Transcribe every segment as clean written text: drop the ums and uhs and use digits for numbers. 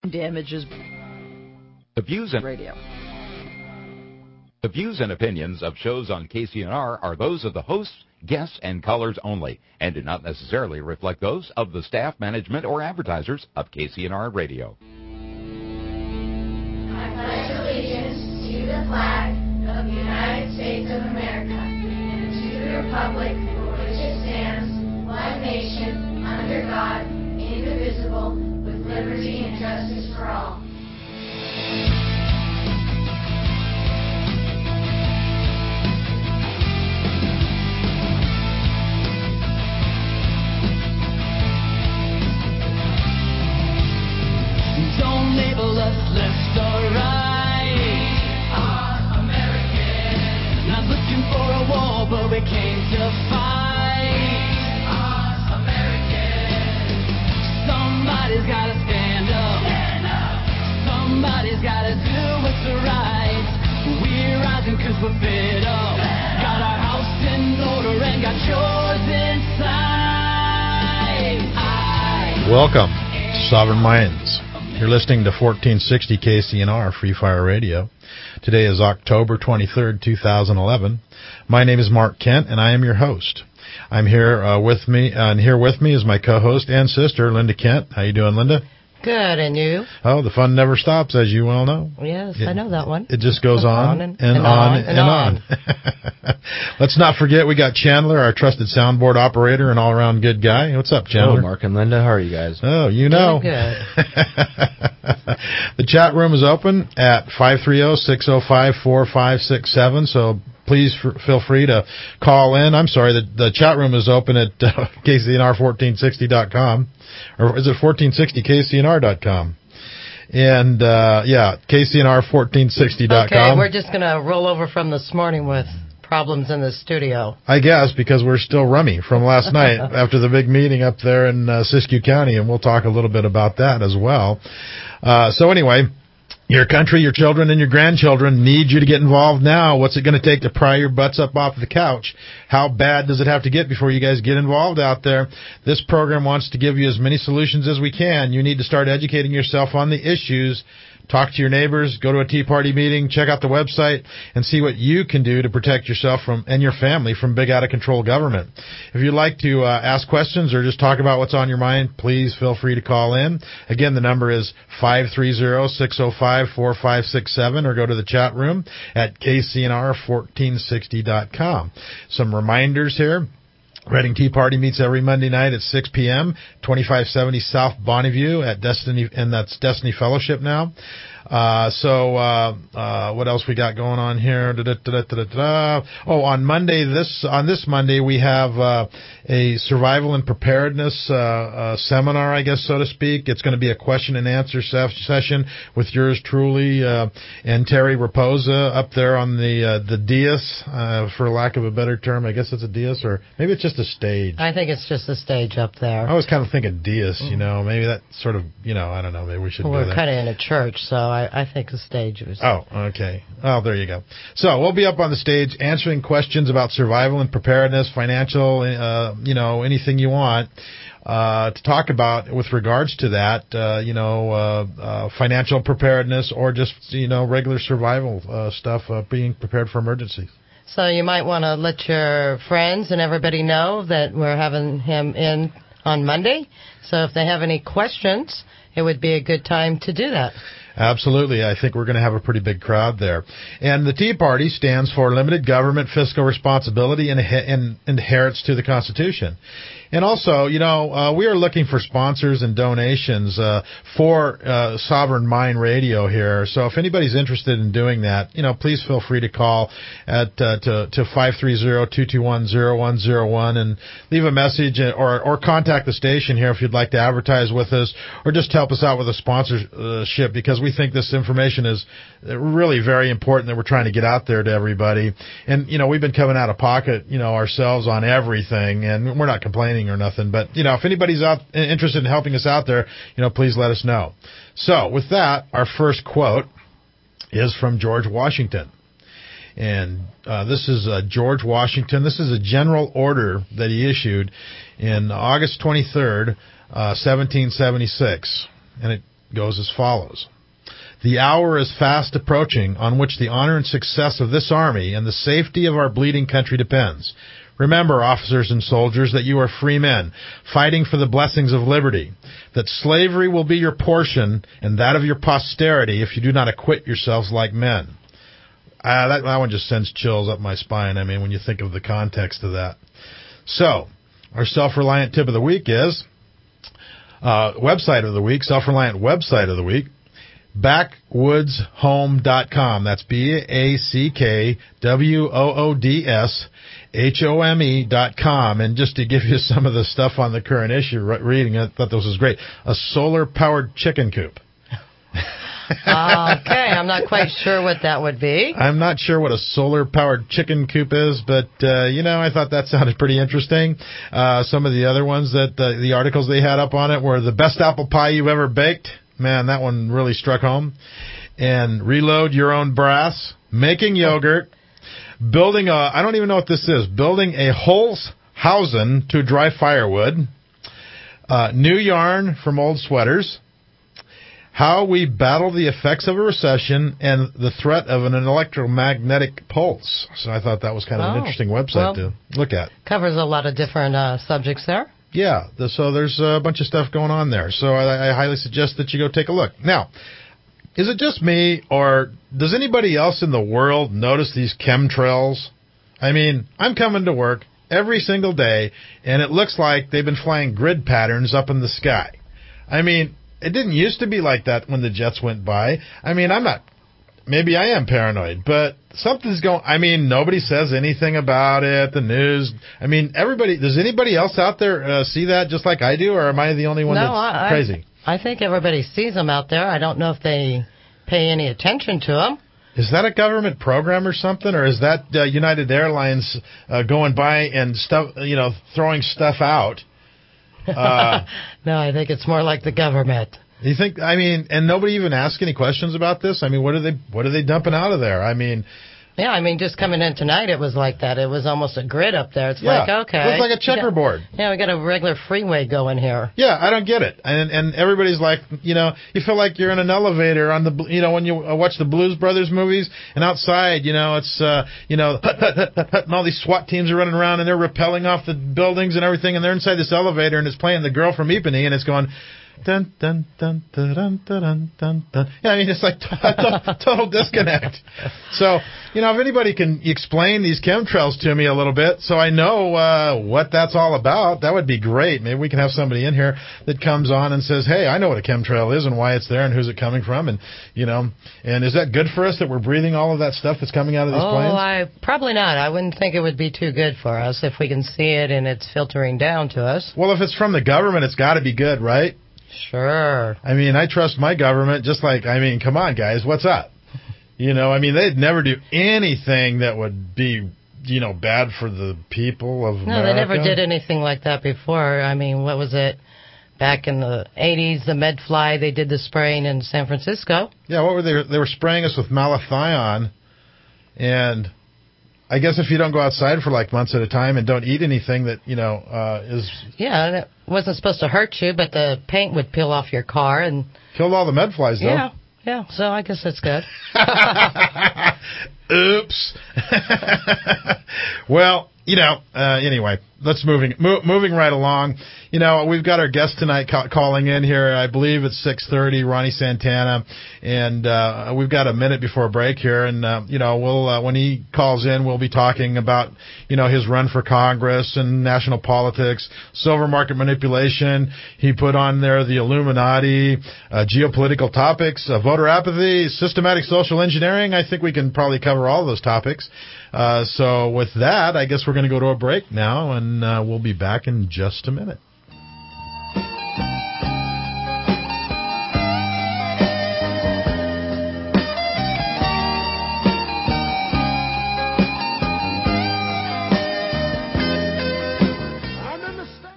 damages. The views and Radio. The views and opinions of shows on KCNR are those of the hosts, guests, and callers only, and do not necessarily reflect those of the staff, management, or advertisers of KCNR Radio. I pledge allegiance to the flag of the United States of America and to the republic for which it stands, one nation, under God, indivisible, with liberty and justice for all. Don't label us left or right. We are American. Not looking for a war, but we came to fight. We are American. Somebody's gotta stand up. Stand up. Somebody's gotta do what's right. We're rising 'cause we're fed up. Got our house in order and got yours inside. Welcome to Sovereign Minds. You're listening to 1460 KCNR Free Fire Radio. Today is October 23rd, 2011. My name is Mark Kent, and I am your host. I'm here with me is my co-host and sister, Linda Kent. How you doing, Linda? Good, and you? Oh, the fun never stops, as you well know. Yes, I know that one. It just goes on and on. Let's not forget we got Chandler, our trusted soundboard operator and all-around good guy. What's up, Chandler? Hello, Mark and Linda. How are you guys? Oh, you know. Good. The chat room is open at 530-605-4567, so please feel free to call in. I'm sorry, the chat room is open at KCNR1460.com, or is it 1460KCNR.com? And, KCNR1460.com. Okay, we're just going to roll over from this morning with problems in the studio. I guess, because we're still rummy from last night after the big meeting up there in Siskiyou County, and we'll talk a little bit about that as well. So anyway, your country, your children, and your grandchildren need you to get involved now. What's it going to take to pry your butts up off the couch? How bad does it have to get before you guys get involved out there? This program wants to give you as many solutions as we can. You need to start educating yourself on the issues. Talk to your neighbors, go to a Tea Party meeting, check out the website, and see what you can do to protect yourself and your family from big out-of-control government. If you'd like to ask questions or just talk about what's on your mind, please feel free to call in. Again, the number is 530-605-4567, or go to the chat room at KCNR1460.com. Some reminders here. Reading Tea Party meets every Monday night at 6 p.m., 2570 South Bonneview at Destiny, and that's Destiny Fellowship now. What else we got going on here? Oh, on this Monday we have a survival and preparedness seminar, I guess, so to speak. It's going to be a question and answer session with yours truly and Terry Raposa up there on the dais, for lack of a better term. I guess it's a dais, or maybe it's just a stage. I think it's just a stage up there. I was kind of thinking dais, maybe that sort of, I don't know, maybe we should do that. We're kind of in a church, so I think the stage was... Oh, okay. Well, there you go. So we'll be up on the stage answering questions about survival and preparedness, financial, anything you want to talk about with regards to that, financial preparedness or just, regular survival stuff, being prepared for emergencies. So you might want to let your friends and everybody know that we're having him in on Monday. So if they have any questions, it would be a good time to do that. Absolutely. I think we're going to have a pretty big crowd there. And the Tea Party stands for Limited Government Fiscal Responsibility and adherence to the Constitution. And also, we are looking for sponsors and donations for Sovereign Mind Radio here. So if anybody's interested in doing that, please feel free to call at to 530-221-0101 and leave a message or contact the station here if you'd like to advertise with us or just help us out with a sponsorship, because we think this information is really very important that we're trying to get out there to everybody. And, we've been coming out of pocket, ourselves on everything, and we're not complaining or nothing, but if anybody's interested in helping us out there, please let us know. So with that, our first quote is from George Washington, and this is George Washington. This is a general order that he issued in August 23rd, 1776, and goes as follows. The hour is fast approaching on which the honor and success of this army and the safety of our bleeding country depends. Remember, officers and soldiers, that you are free men, fighting for the blessings of liberty, that slavery will be your portion and that of your posterity if you do not acquit yourselves like men. That one just sends chills up my spine, I mean, when you think of the context of that. So, our self-reliant tip of the week is, website of the week, self-reliant website of the week, backwoodshome.com. That's BACKWOODSHOME.com. And just to give you some of the stuff on the current issue, reading it, I thought this was great. A solar-powered chicken coop. Okay, I'm not quite sure what that would be. I'm not sure what a solar-powered chicken coop is, but, I thought that sounded pretty interesting. Some of the other ones that the articles they had up on it were the best apple pie you've ever baked. Man, that one really struck home. And reload your own brass, making yogurt, building I don't even know what this is, building a Holzhausen to dry firewood, new yarn from old sweaters, how we battle the effects of a recession, and the threat of an electromagnetic pulse. So I thought that was kind of an interesting website to look at. Covers a lot of different subjects there. Yeah, so there's a bunch of stuff going on there. So I highly suggest that you go take a look. Now, is it just me, or does anybody else in the world notice these chemtrails? I mean, I'm coming to work every single day, and it looks like they've been flying grid patterns up in the sky. I mean, it didn't used to be like that when the jets went by. I mean, maybe I am paranoid, but something's going, nobody says anything about it, the news. I mean, does anybody else out there see that just like I do, or am I the only one that's crazy? I think everybody sees them out there. I don't know if they pay any attention to them. Is that a government program or something, or is that United Airlines going by and stuff, throwing stuff out? No, I think it's more like the government. You think? And nobody even asks any questions about this. What are they dumping out of there? Yeah, just coming in tonight, it was like that. It was almost a grid up there. It's like, okay. It looks like a checkerboard. We got a regular freeway going here. Yeah, I don't get it. And everybody's like, you feel like you're in an elevator on the, when you watch the Blues Brothers movies, and outside, it's, hut, and all these SWAT teams are running around, and they're rappelling off the buildings and everything, and they're inside this elevator, and it's playing The Girl from Ipanema, and it's going, dun, dun, dun, dun, dun, dun, dun, dun. Yeah, it's like total disconnect. So, if anybody can explain these chemtrails to me a little bit so I know what that's all about, that would be great. Maybe we can have somebody in here that comes on and says, hey, I know what a chemtrail is and why it's there and who's it coming from. And, and is that good for us that we're breathing all of that stuff that's coming out of these planes? Probably not. I wouldn't think it would be too good for us if we can see it and it's filtering down to us. Well, if it's from the government, it's got to be good, right? Sure. I trust my government just like, come on, guys, what's up? They'd never do anything that would be, bad for the people of America. No, they never did anything like that before. What was it? Back in the 80s, the MedFly, they did the spraying in San Francisco. Yeah, what were they were spraying us with malathion, and I guess if you don't go outside for like months at a time and don't eat anything that, is... Yeah, it wasn't supposed to hurt you, but the paint would peel off your car and... Killed all the medflies, though. Yeah, so I guess that's good. Oops. Well, anyway, let's moving right along. We've got our guest tonight calling in here. I believe it's 6:30, Ronnie Santana, and we've got a minute before break here. And we'll when he calls in, we'll be talking about his run for Congress and national politics, silver market manipulation. He put on there the Illuminati, geopolitical topics, voter apathy, systematic social engineering. I think we can probably cover all those topics. So with that, I guess we're going to go to a break now, and we'll be back in just a minute.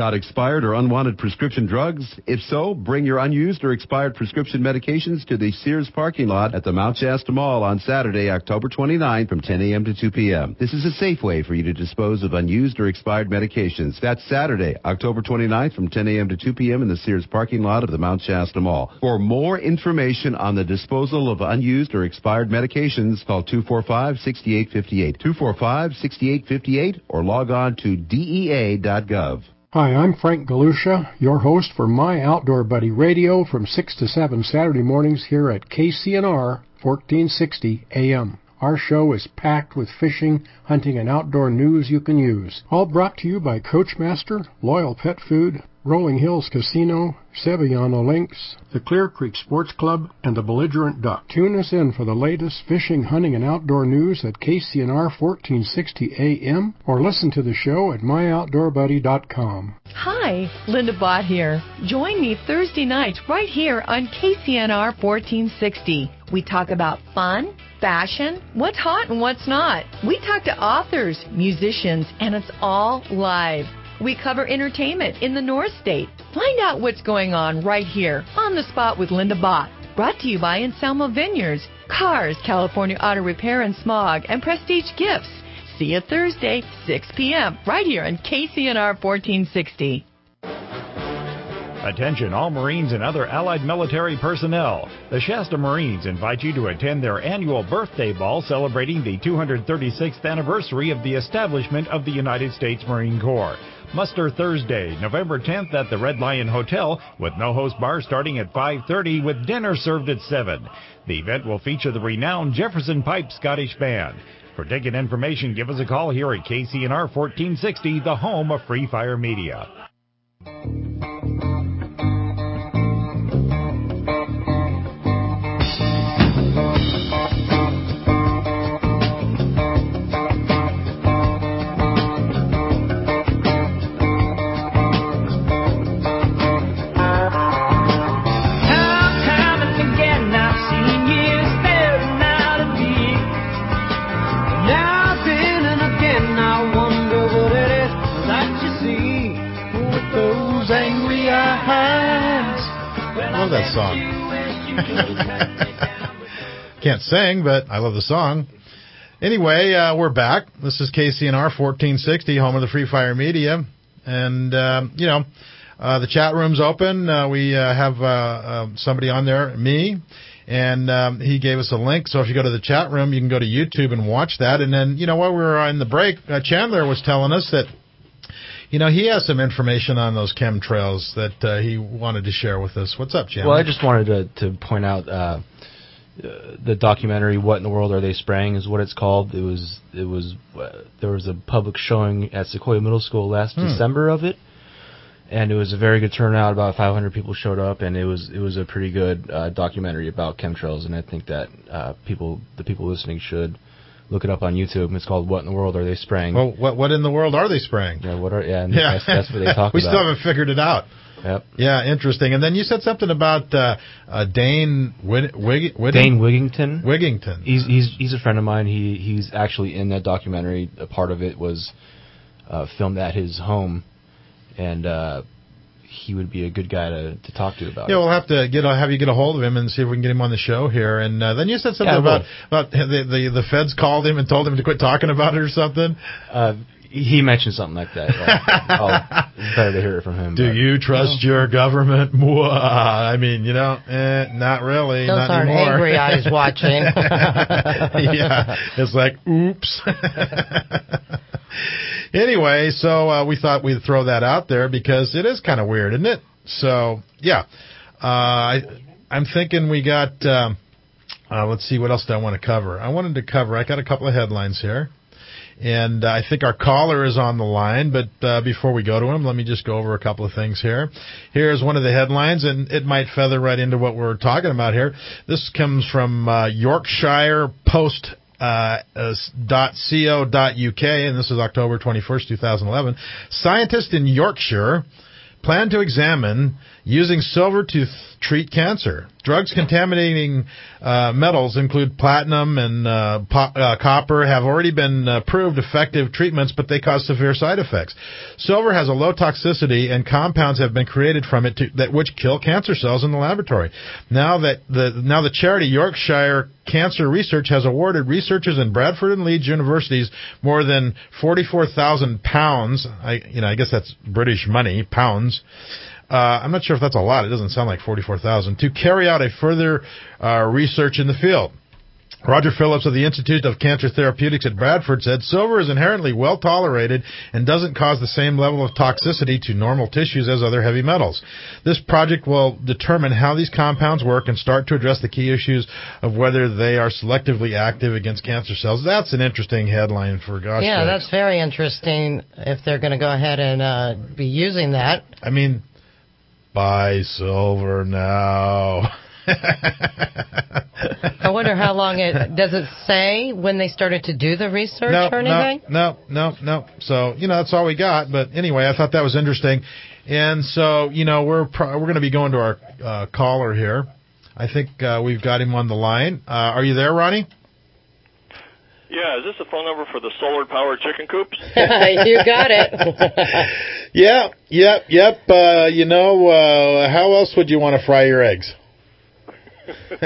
about expired or unwanted prescription drugs? If so, bring your unused or expired prescription medications to the Sears parking lot at the Mount Shasta Mall on Saturday, October 29 from 10 a.m. to 2 p.m. This is a safe way for you to dispose of unused or expired medications. That's Saturday, October 29th from 10 a.m. to 2 p.m. in the Sears parking lot of the Mount Shasta Mall. For more information on the disposal of unused or expired medications, call 245-6858, 245-6858, or log on to DEA.gov. Hi, I'm Frank Galusha, your host for My Outdoor Buddy Radio from 6 to 7 Saturday mornings here at KCNR 1460 AM. Our show is packed with fishing, hunting, and outdoor news you can use. All brought to you by Coachmaster, Loyal Pet Food, Rolling Hills Casino, Sevillano Links, the Clear Creek Sports Club, and the Belligerent Duck. Tune us in for the latest fishing, hunting, and outdoor news at KCNR 1460 AM, or listen to the show at myoutdoorbuddy.com. Hi, Linda Bott here. Join me Thursday night right here on KCNR 1460. We talk about fun, fashion, what's hot and what's not. We talk to authors, musicians, and it's all live. We cover entertainment in the North State. Find out what's going on right here on the spot with Linda Bott. Brought to you by Anselmo Vineyards, Cars, California Auto Repair and Smog, and Prestige Gifts. See you Thursday, 6 p.m. right here on KCNR 1460. Attention all Marines and other allied military personnel. The Shasta Marines invite you to attend their annual birthday ball celebrating the 236th anniversary of the establishment of the United States Marine Corps. Muster Thursday, November 10th at the Red Lion Hotel with no-host bar starting at 5:30 with dinner served at 7. The event will feature the renowned Jefferson Pipe Scottish Band. For ticket information, give us a call here at KCNR 1460, the home of Free Fire Media. I love that song. Can't sing, but I love the song. Anyway, we're back. This is KCNR 1460, home of the Free Fire Media. And, the chat room's open. We have somebody on there, me, and he gave us a link. So if you go to the chat room, you can go to YouTube and watch that. And then, while we were in the break, Chandler was telling us that he has some information on those chemtrails that he wanted to share with us. What's up, Chandler? Well, I just wanted to point out the documentary "What in the World Are They Spraying" is what it's called. There was a public showing at Sequoia Middle School last December of it, and it was a very good turnout. About 500 people showed up, and it was a pretty good documentary about chemtrails. And I think that the people listening should look it up on YouTube. It's called "What in the World Are They Spraying?" Well, what in the world are they spraying? Yeah, that's what they talk We about. still haven't figured it out. Yep. Yeah, interesting. And then you said something about Dane Wigington. Wigington. He's a friend of mine. He's actually in that documentary. A part of it was filmed at his home, and he would be a good guy to talk to about it. Yeah, we'll have to have you get a hold of him and see if we can get him on the show here. And then you said something about the feds called him and told him to quit talking about it or something. He mentioned something like that. It's better to hear it from him. Do you trust your government? I mean, not really. Those not aren't anymore. angry eyes watching. Yeah, it's like, oops. Anyway, so we thought we'd throw that out there because it is kind of weird, isn't it? So, yeah. I'm thinking we got, let's see, what else do I want to cover? I got a couple of headlines here. And I think our caller is on the line, but before we go to him, let me just go over a couple of things here. Here's one of the headlines, and it might feather right into what we're talking about here. This comes from Yorkshire Post .co.uk, and this is October 21st, 2011. Scientists in Yorkshire plan to examine using silver to treat cancer. Drugs contaminating metals include platinum and copper have already been proved effective treatments, but they cause severe side effects. Silver has a low toxicity, and compounds have been created from it which kill cancer cells in the laboratory. Now the charity Yorkshire Cancer Research has awarded researchers in Bradford and Leeds universities more than £44,000. I guess that's British money, pounds. I'm not sure if that's a lot. It doesn't sound like 44,000 to carry out a further research in the field. Roger Phillips of the Institute of Cancer Therapeutics at Bradford said silver is inherently well tolerated and doesn't cause the same level of toxicity to normal tissues as other heavy metals. This project will determine how these compounds work and start to address the key issues of whether they are selectively active against cancer cells. That's an interesting headline for gosh Yeah, sakes. that's very interesting if they're going to go ahead and be using that. I mean, buy silver now. I wonder how long does it say when they started to do the research or anything? No. So, that's all we got. But anyway, I thought that was interesting. And so, we're going to be going to our caller here. I think we've got him on the line. Are you there, Ronnie? Yeah, is this the phone number for the solar-powered chicken coops? You got it. Yep. How else would you want to fry your eggs? Oh,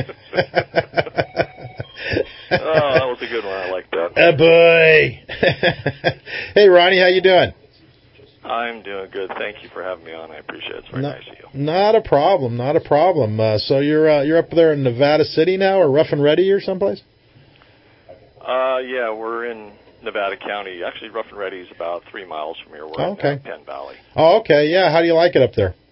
that was a good one. I like that. Boy. Hey, Ronnie, how you doing? I'm doing good. Thank you for having me on. I appreciate it. It's very nice of you. Not a problem. So you're up there in Nevada City now, or Rough and Ready, or someplace? Yeah, we're in Nevada County. Actually, Rough and Ready is about 3 miles from here. We're in Penn Valley. Oh, okay. Yeah. How do you like it up there?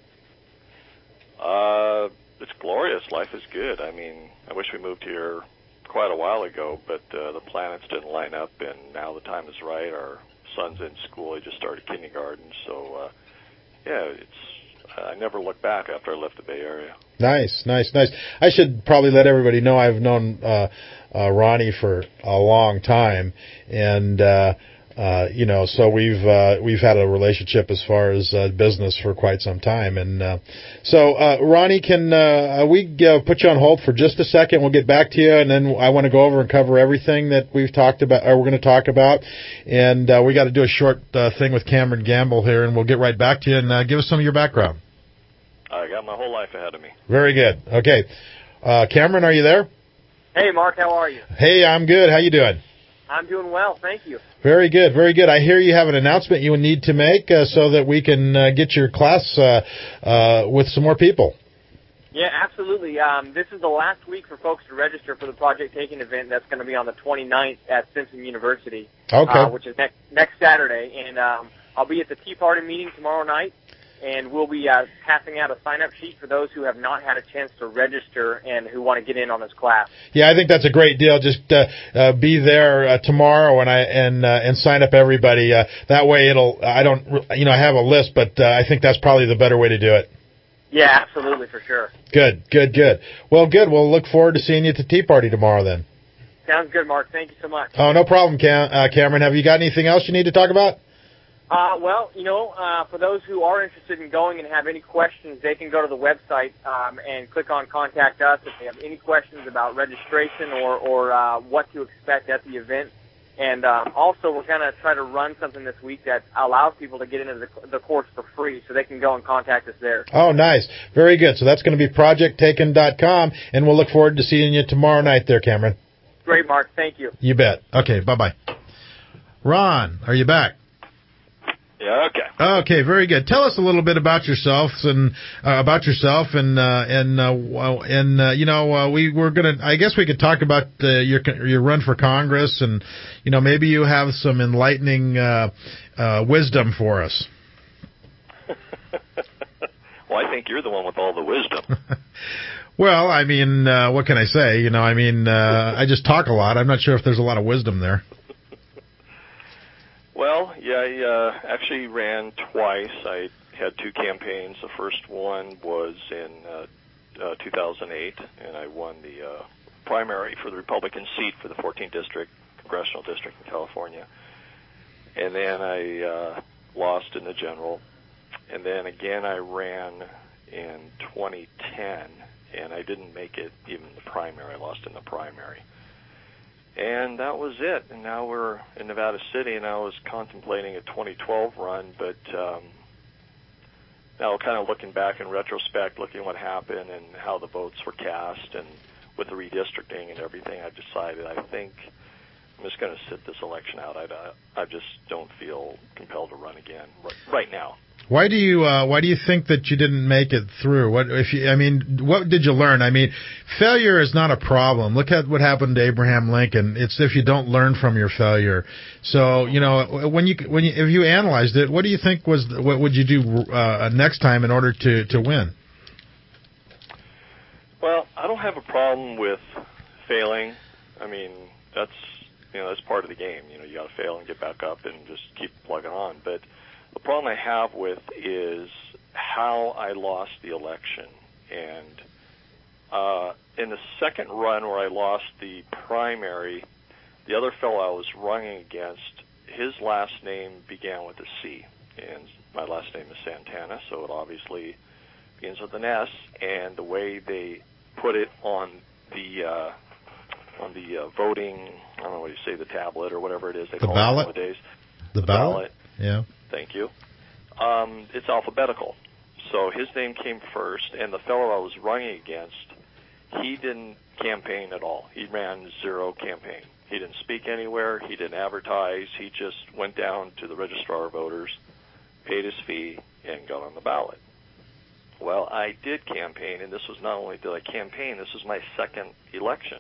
It's glorious. Life is good. I mean, I wish we moved here quite a while ago, but the planets didn't line up, and now the time is right. Our son's in school. He just started kindergarten. So, I never looked back after I left the Bay Area. Nice. I should probably let everybody know I've known Ronnie for a long time, and so we've had a relationship as far as business for quite some time. And so Ronnie, can we put you on hold for just a second? We'll get back to you, and then I want to go over and cover everything that we've talked about, or we're going to talk about. And we got to do a short thing with Cameron Gamble here, and we'll get right back to you and give us some of your background. I got my whole life ahead of me. Very good. Okay. Cameron, are you there? Hey, Mark, how are you? Hey, I'm good. How you doing? I'm doing well, thank you. Very good. I hear you have an announcement you need to make so that we can get your class with some more people. Yeah, absolutely. This is the last week for folks to register for the Project Taken event. That's going to be on the 29th at Simpson University, which is next Saturday. And I'll be at the Tea Party meeting tomorrow night, and we'll be passing out a sign-up sheet for those who have not had a chance to register and who want to get in on this class. Yeah, I think that's a great deal. Just be there tomorrow and sign up everybody. That way, I have a list, but I think that's probably the better way to do it. Yeah, absolutely, for sure. Good. Well, good. We'll look forward to seeing you at the Tea Party tomorrow then. Sounds good, Mark. Thank you so much. Oh, no problem, Cameron. Have you got anything else you need to talk about? For those who are interested in going and have any questions, they can go to the website and click on Contact Us if they have any questions about registration or what to expect at the event. And also, we're going to try to run something this week that allows people to get into the course for free, so they can go and contact us there. Oh, nice. Very good. So that's going to be projecttaken.com, and we'll look forward to seeing you tomorrow night there, Cameron. Great, Mark. Thank you. You bet. Okay, bye-bye. Ron, are you back? Yeah, okay. Okay, very good. Tell us a little bit about yourself and we're gonna. I guess we could talk about your run for Congress, and maybe you have some enlightening wisdom for us. Well, I think you're the one with all the wisdom. Well, I mean, what can I say? I just talk a lot. I'm not sure if there's a lot of wisdom there. Well, yeah, I actually ran twice. I had two campaigns. The first one was in 2008, and I won the primary for the Republican seat for the 14th District, Congressional District in California. And then I lost in the general. And then again I ran in 2010, and I didn't make it even the primary. I lost in the primary. And that was it. And now we're in Nevada City, and I was contemplating a 2012 run, but now kind of looking back in retrospect, looking at what happened and how the votes were cast and with the redistricting and everything, I've decided I think I'm just going to sit this election out. I just don't feel compelled to run again right now. Why do you think that you didn't make it through? What did you learn? I mean, failure is not a problem. Look at what happened to Abraham Lincoln. It's if you don't learn from your failure. So, if you analyzed it, what do you think what would you do next time in order to win? Well, I don't have a problem with failing. I mean, that's part of the game. You got to fail and get back up and just keep plugging on. But the problem I have with is how I lost the election. And in the second run where I lost the primary, the other fellow I was running against, his last name began with a C. And my last name is Santana, so it obviously begins with an S. And the way they put it on the voting, I don't know what you say, the tablet or whatever it is they call it nowadays. The ballot? Yeah. Thank you. It's alphabetical. So his name came first, and the fellow I was running against, he didn't campaign at all. He ran zero campaign. He didn't speak anywhere. He didn't advertise. He just went down to the registrar of voters, paid his fee, and got on the ballot. Well, I did campaign, and this was not only did I campaign, this was my second election.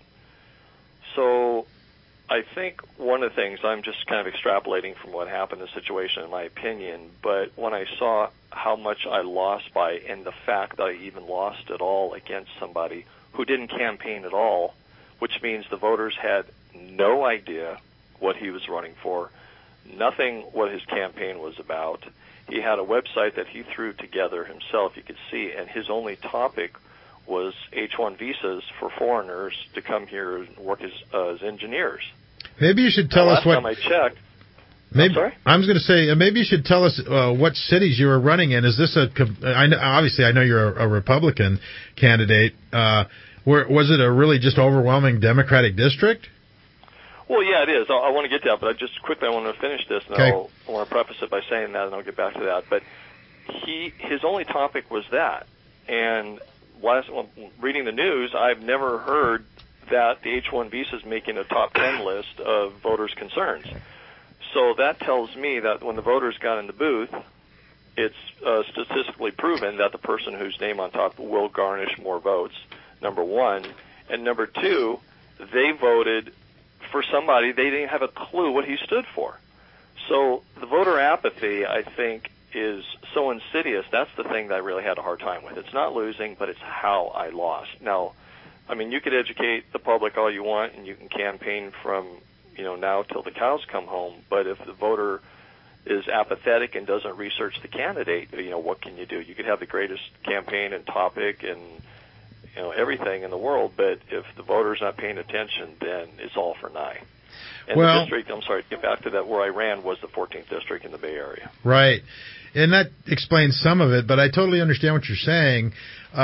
So I think one of the things, I'm just kind of extrapolating from what happened in the situation, in my opinion, but when I saw how much I lost by, and the fact that I even lost at all against somebody who didn't campaign at all, which means the voters had no idea what he was running for, nothing what his campaign was about. He had a website that he threw together himself, you could see, and his only topic was H-1 visas for foreigners to come here and work as engineers. Maybe you should tell us what. Last time I checked. Maybe, I'm sorry? I was going to say, maybe you should tell us what cities you were running in. Is this obviously I know you're a Republican candidate. Was it a really just overwhelming Democratic district? Well, yeah, it is. I want to get to that, but I want to finish this, and okay. I want to preface it by saying that, and I'll get back to that. But his only topic was that, and reading the news, I've never heard that the H-1 visa is making a top 10 list of voters' concerns. So that tells me that when the voters got in the booth, it's statistically proven that the person whose name on top will garnish more votes, number one. And number two, they voted for somebody they didn't have a clue what he stood for. So the voter apathy, I think, is so insidious. That's the thing that I really had a hard time with. It's not losing, but it's how I lost. Now, I mean, you could educate the public all you want, and you can campaign from, now till the cows come home. But if the voter is apathetic and doesn't research the candidate, what can you do? You could have the greatest campaign and topic and, everything in the world, but if the voter's not paying attention, then it's all for naught. And the district, I'm sorry, to get back to that, where I ran was the 14th district in the Bay Area. Right. And that explains some of it, but I totally understand what you're saying.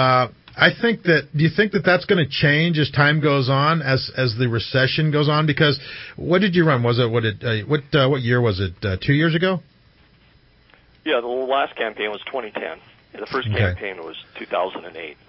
Do you think that that's going to change as time goes on, as the recession goes on? Because what did you run? Was it what year was it? 2 years ago? Yeah, the last campaign was 2010. The first campaign was 2008.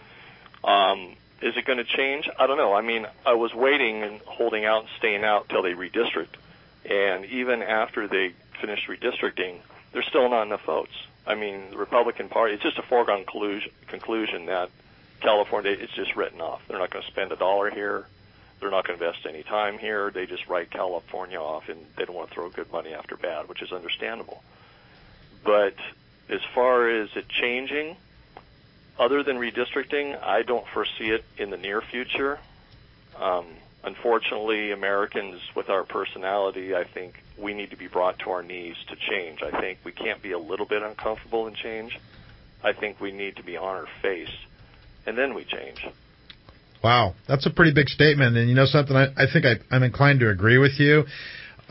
Is it going to change? I don't know. I mean, I was waiting and holding out and staying out till they redistrict. And even after they finished redistricting, there's still not enough votes. I mean, the Republican Party, it's just a foregone conclusion that California is just written off. They're not going to spend $1 here. They're not going to invest any time here. They just write California off, and they don't want to throw good money after bad, which is understandable. But as far as it changing, other than redistricting, I don't foresee it in the near future. Unfortunately, Americans with our personality, I think we need to be brought to our knees to change. I think we can't be a little bit uncomfortable in change. I think we need to be on our face, and then we change. Wow, that's a pretty big statement. And you know something, I think I'm inclined to agree with you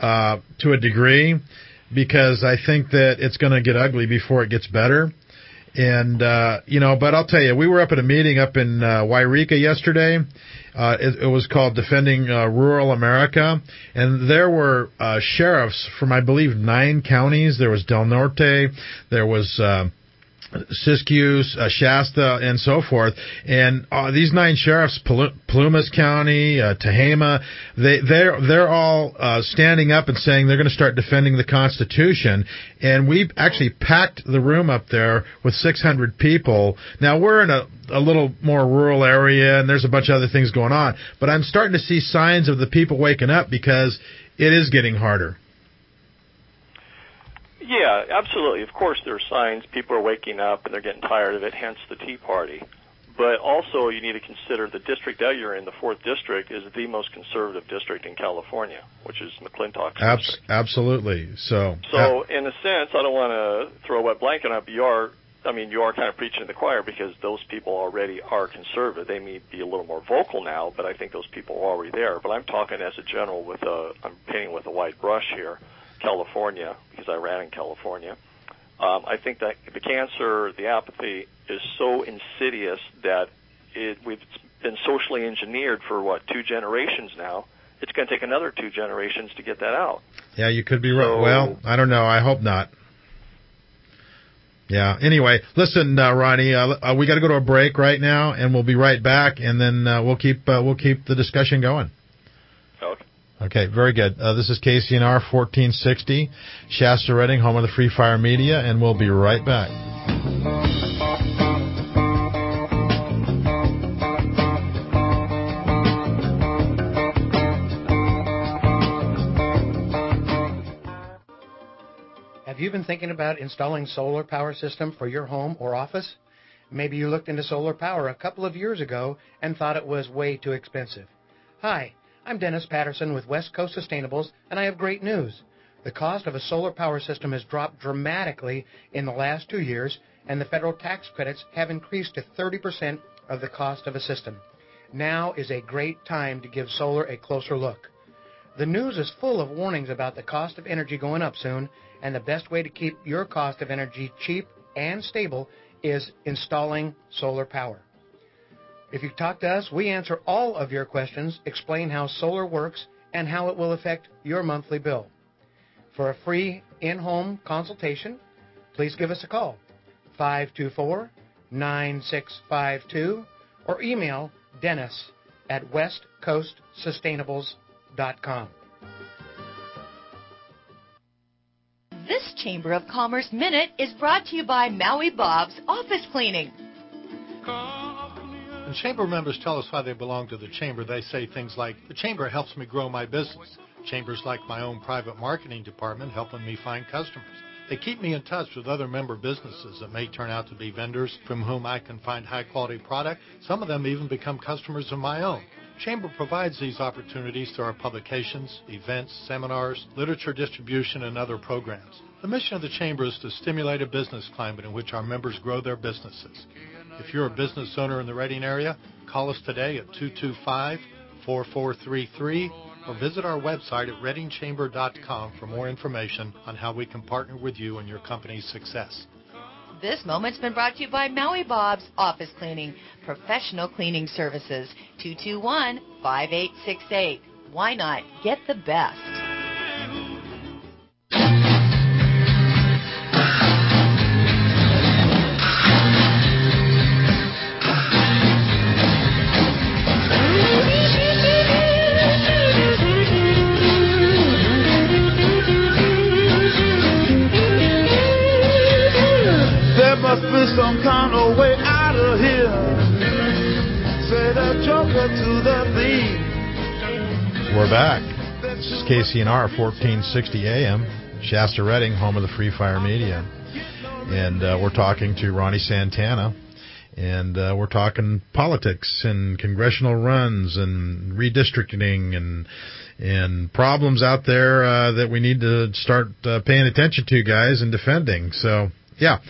to a degree, because I think that it's going to get ugly before it gets better. And, but I'll tell you, we were up at a meeting up in Wairika yesterday. It was called Defending Rural America. And there were sheriffs from, I believe, 9 counties. There was Del Norte. There was Siskiyou, Shasta, and so forth. And these 9 sheriffs, Plumas County, Tehama, they're all standing up and saying they're going to start defending the Constitution. And we actually packed the room up there with 600 people. Now, we're in a little more rural area, and there's a bunch of other things going on. But I'm starting to see signs of the people waking up because it is getting harder. Yeah, absolutely. Of course, there are signs. People are waking up and they're getting tired of it, hence the Tea Party. But also, you need to consider the district that you're in, the 4th District, is the most conservative district in California, which is McClintock's district. Absolutely. So in a sense, I don't want to throw a wet blanket on it, but you are kind of preaching to the choir because those people already are conservative. They may be a little more vocal now, but I think those people are already there. But I'm talking as a general I'm painting with a wide brush here. California, because I ran in California. I think that the cancer, the apathy, is so insidious that we've been socially engineered for, 2 generations now. It's going to take another 2 generations to get that out. Yeah, you could be right. Well, I don't know. I hope not. Yeah. Anyway, listen, Ronnie, we got to go to a break right now, and we'll be right back, and then we'll keep the discussion going. Okay. Okay, very good. This is KCNR 1460, Shasta Redding, home of the Free Fire Media, and we'll be right back. Have you been thinking about installing solar power system for your home or office? Maybe you looked into solar power a couple of years ago and thought it was way too expensive. Hi. I'm Dennis Patterson with West Coast Sustainables, and I have great news. The cost of a solar power system has dropped dramatically in the last 2 years, and the federal tax credits have increased to 30% of the cost of a system. Now is a great time to give solar a closer look. The news is full of warnings about the cost of energy going up soon, and the best way to keep your cost of energy cheap and stable is installing solar power. If you talk to us, we answer all of your questions, explain how solar works, and how it will affect your monthly bill. For a free in-home consultation, please give us a call, 524-9652, or email Dennis at westcoastsustainables.com. This Chamber of Commerce Minute is brought to you by Maui Bob's Office Cleaning. When Chamber members tell us why they belong to the Chamber, they say things like, the Chamber helps me grow my business. Chamber's like my own private marketing department, helping me find customers. They keep me in touch with other member businesses that may turn out to be vendors from whom I can find high-quality product. Some of them even become customers of my own. Chamber provides these opportunities through our publications, events, seminars, literature distribution, and other programs. The mission of the Chamber is to stimulate a business climate in which our members grow their businesses. If you're a business owner in the Redding area, call us today at 225-4433 or visit our website at reddingchamber.com for more information on how we can partner with you in your company's success. This moment's been brought to you by Maui Bob's Office Cleaning, professional cleaning services, 221-5868. Why not get the best? Must be some kind of way out of here. Say the joker to the thief. We're back. This is KCNR 1460 AM, Shasta Redding, home of the Free Fire Media. And we're talking to Ronnie Santana. And we're talking politics and congressional runs and redistricting and problems out there that we need to start paying attention to, guys, and defending. So, yeah.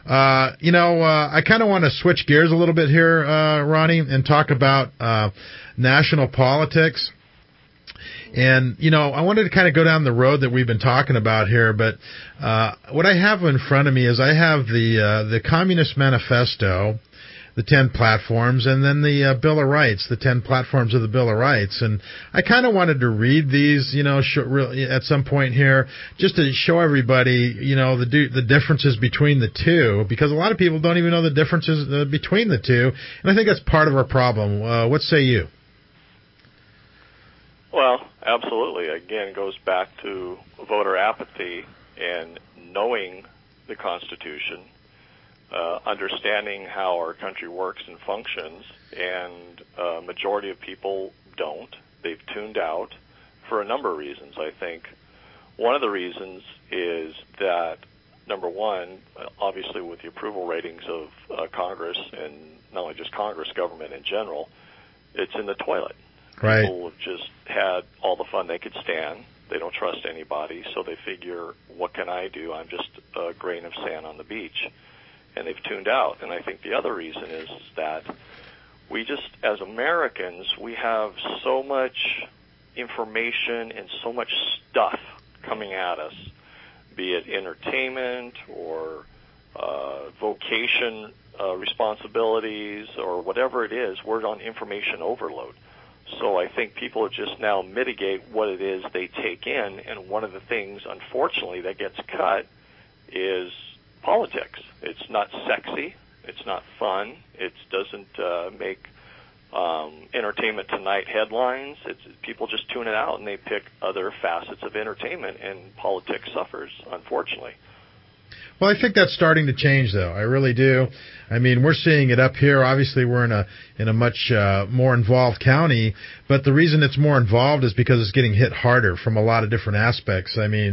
I kind of want to switch gears a little bit here, Ronnie, and talk about national politics. And, I wanted to kind of go down the road that we've been talking about here, but what I have in front of me is I have the Communist Manifesto, the 10 platforms, and then the Bill of Rights, the 10 platforms of the Bill of Rights. And I kind of wanted to read these, at some point here, just to show everybody, the differences between the two, because a lot of people don't even know the differences between the two, and I think that's part of our problem. What say you? Well, absolutely. Again, it goes back to voter apathy and knowing the Constitution, understanding how our country works and functions, and a majority of people don't. They've tuned out for a number of reasons, I think. One of the reasons is that, number one, obviously with the approval ratings of Congress, and not only just Congress, government in general, it's in the toilet. Right. People have just had all the fun they could stand. They don't trust anybody, so they figure, what can I do? I'm just a grain of sand on the beach. And they've tuned out. And I think the other reason is that we just, as Americans, we have so much information and so much stuff coming at us, be it entertainment or vocation responsibilities or whatever it is. We're on information overload. So I think people just now mitigate what it is they take in, and one of the things, unfortunately, that gets cut is politics. It's not sexy. It's not fun. It doesn't make Entertainment Tonight headlines. People just tune it out and they pick other facets of entertainment, and politics suffers, unfortunately. Well, I think that's starting to change, though. I really do. I mean, we're seeing it up here. Obviously, we're in a much more involved county, but the reason it's more involved is because it's getting hit harder from a lot of different aspects. I mean,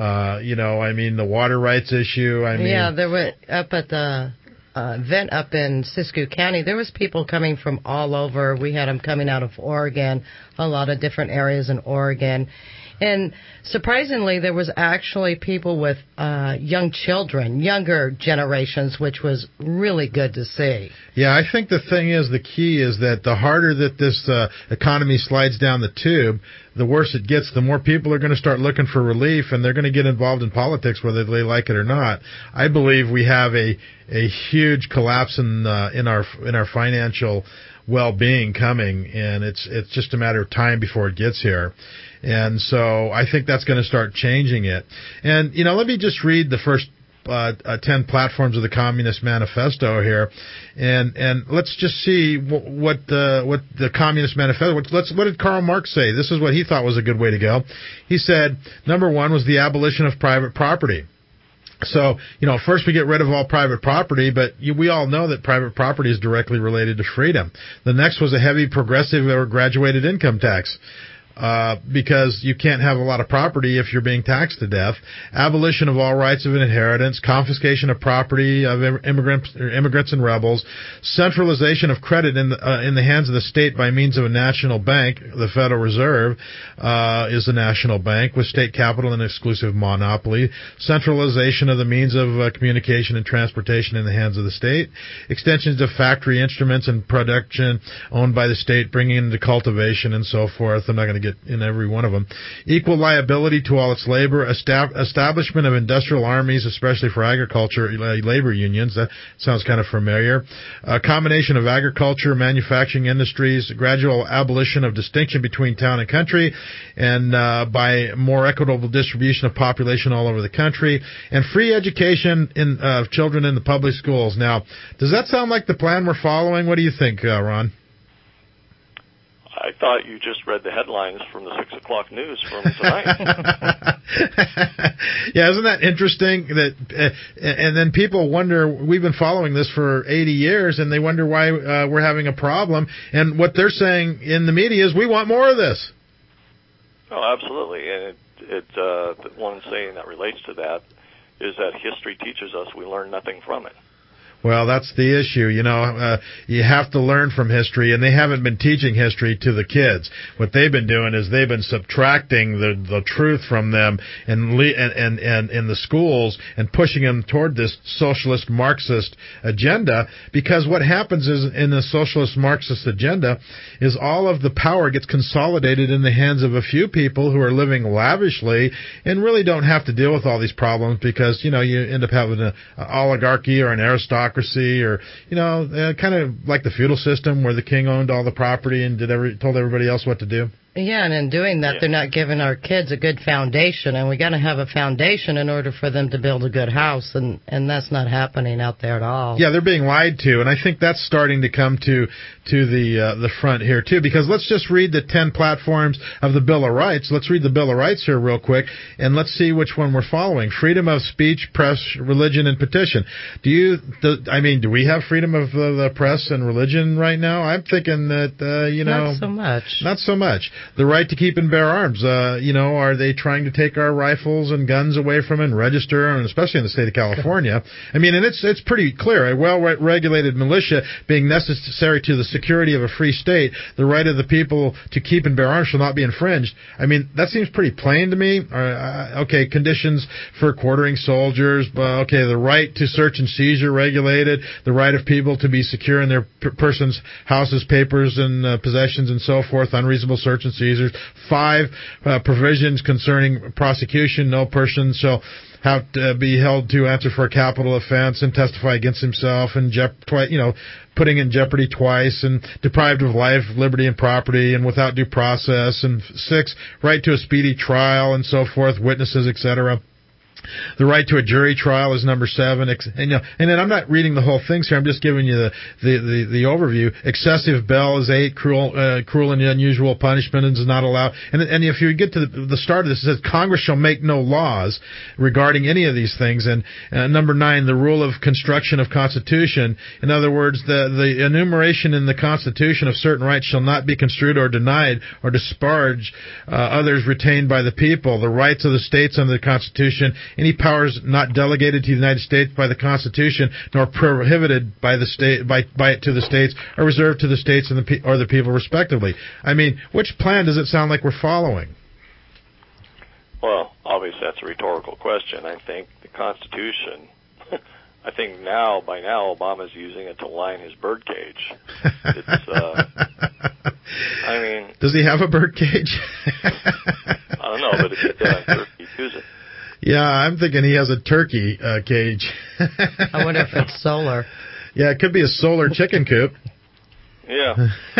the water rights issue. Yeah, there were up at the event up in Siskiyou County. There was people coming from all over. We had them coming out of Oregon, a lot of different areas in Oregon. And surprisingly, there was actually people with young children, younger generations, which was really good to see. Yeah, I think the key is that the harder that this economy slides down the tube, the worse it gets. The more people are going to start looking for relief, and they're going to get involved in politics whether they like it or not. I believe we have a huge collapse in our financial well-being coming, and it's just a matter of time before it gets here. And so I think that's going to start changing it. And, let me just read the first 10 platforms of the Communist Manifesto here. And let's just see what the Communist Manifesto, what did Karl Marx say? This is what he thought was a good way to go. He said, number one was the abolition of private property. So, first we get rid of all private property, but we all know that private property is directly related to freedom. The next was a heavy progressive or graduated income tax. Because you can't have a lot of property if you're being taxed to death. Abolition of all rights of inheritance, confiscation of property of immigrants and rebels, centralization of credit in the hands of the state by means of a national bank. The Federal Reserve is a national bank with state capital and exclusive monopoly. Centralization of the means of communication and transportation in the hands of the state. Extensions of factory instruments and production owned by the state, bringing into cultivation and so forth. I'm not going to get in every one of them. Equal liability to all its labor, establishment of industrial armies, especially for agriculture, labor unions. That sounds kind of familiar. A combination of agriculture, manufacturing industries, gradual abolition of distinction between town and country, and by more equitable distribution of population all over the country, and free education of children in the public schools. Now, does that sound like the plan we're following? What do you think, Ron? I thought you just read the headlines from the 6 o'clock news from tonight. Yeah, isn't that interesting? And then people wonder, we've been following this for 80 years, and they wonder why we're having a problem. And what they're saying in the media is, we want more of this. Oh, absolutely. And the one saying that relates to that is that history teaches us we learn nothing from it. Well, that's the issue. You have to learn from history, and they haven't been teaching history to the kids. What they've been doing is they've been subtracting the truth from them and in the schools and pushing them toward this socialist Marxist agenda, because what happens is in the socialist Marxist agenda is all of the power gets consolidated in the hands of a few people who are living lavishly and really don't have to deal with all these problems, because you end up having an oligarchy or an aristocracy, or kind of like the feudal system where the king owned all the property and told everybody else what to do. Yeah, and in doing that, they're not giving our kids a good foundation, and we got to have a foundation in order for them to build a good house, and that's not happening out there at all. Yeah, they're being lied to, and I think that's starting to come to the front here too. Because let's just read the 10 platforms of the Bill of Rights. Let's read the Bill of Rights here real quick, and let's see which one we're following: freedom of speech, press, religion, and petition. Do we have freedom of the press and religion right now? I'm thinking that not so much. Not so much. The right to keep and bear arms. Are they trying to take our rifles and guns away from and register, and especially in the state of California? And it's pretty clear. A well-regulated militia being necessary to the security of a free state, the right of the people to keep and bear arms shall not be infringed. That seems pretty plain to me. Okay, conditions for quartering soldiers. The right to search and seizure regulated. The right of people to be secure in their persons, houses, papers, and possessions, and so forth. Unreasonable search and seizures. 5 provisions concerning prosecution. No person shall have to be held to answer for a capital offense and testify against himself, and putting in jeopardy twice, and deprived of life, liberty, and property, and without due process. And 6, right to a speedy trial, and so forth, witnesses, etc. The right to a jury trial is number 7, and then I'm not reading the whole things here. I'm just giving you the overview. Excessive bail is 8. Cruel and unusual punishment is not allowed. And if you get to the start of this, it says Congress shall make no laws regarding any of these things. And number 9, the rule of construction of Constitution. In other words, the enumeration in the Constitution of certain rights shall not be construed or denied or disparage others retained by the people. The rights of the states under the Constitution. Any powers not delegated to the United States by the Constitution, nor prohibited by the state by it to the states, are reserved to the states and the people respectively. Which plan does it sound like we're following? Well, obviously that's a rhetorical question. I think the Constitution. I think by now Obama's using it to line his birdcage. Does he have a birdcage? I don't know, but if he did, I'm sure he'd use it. Yeah, I'm thinking he has a turkey cage. I wonder if it's solar. Yeah, it could be a solar chicken coop. Yeah.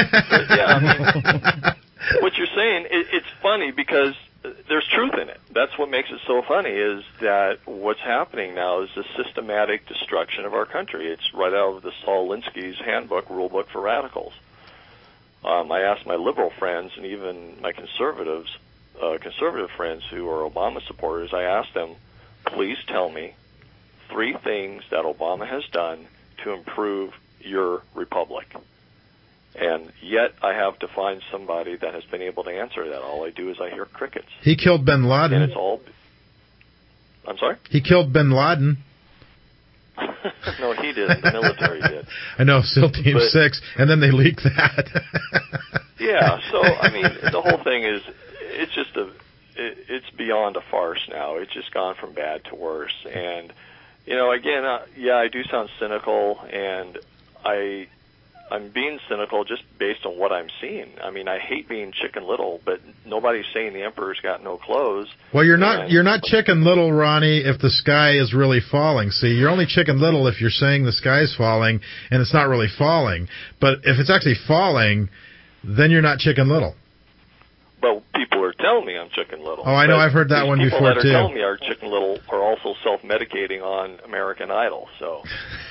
What you're saying, it's funny because there's truth in it. That's what makes it so funny, is that what's happening now is the systematic destruction of our country. It's right out of the Saul Alinsky's handbook, Rulebook for Radicals. I asked my liberal friends and even my conservative friends who are Obama supporters, I asked them, please tell me 3 things that Obama has done to improve your republic. And yet I have to find somebody that has been able to answer that. All I do is I hear crickets. He killed bin Laden. And it's all... I'm sorry? He killed bin Laden. No, he didn't. The military did. I know, SEAL Team 6, and then they leaked that. Yeah, so, the whole thing is... It's just it's beyond a farce now. It's just gone from bad to worse. And, again, I do sound cynical, and I'm being cynical just based on what I'm seeing. I hate being Chicken Little, but nobody's saying the emperor's got no clothes. Well, you're not Chicken Little, Ronnie, if the sky is really falling. See, you're only Chicken Little if you're saying the sky's falling and it's not really falling. But if it's actually falling, then you're not Chicken Little. Well, people are telling me I'm Chicken Little. Oh, I know. I've heard that one before, too. People that are telling me are Chicken Little are also self-medicating on American Idol, so...